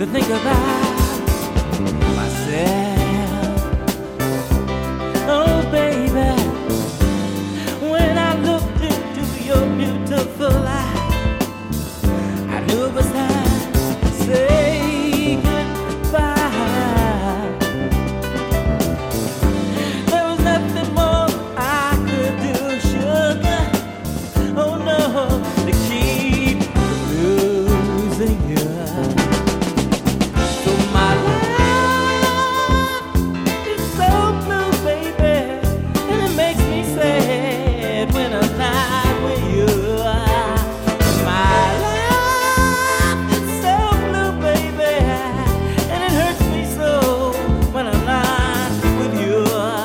to think about myself. Oh, baby, when I looked into your beautiful eyes, I knew it was time to say goodbye. There was nothing more I could do, sugar. Oh no, to keep from losing you. So my life is so blue, baby, and it makes me sad when I'm not with you. My life is so blue, baby, and it hurts me so when I'm not with you.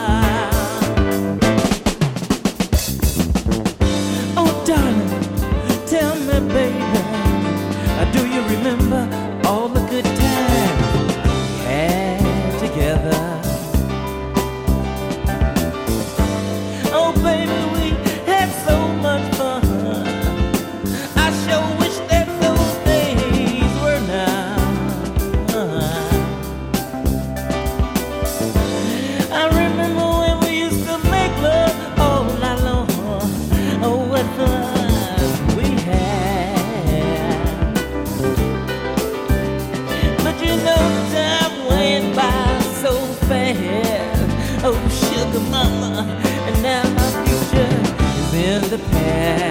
Oh, darling, tell me, baby, do you remember all the good times we had together? Oh, baby, we had so much fun. I sure wish that those days were now. I remember when we used to make love all night long. Oh, what fun we had. But you know time went by so fast. Oh, sugar mama, and now my future is in the past.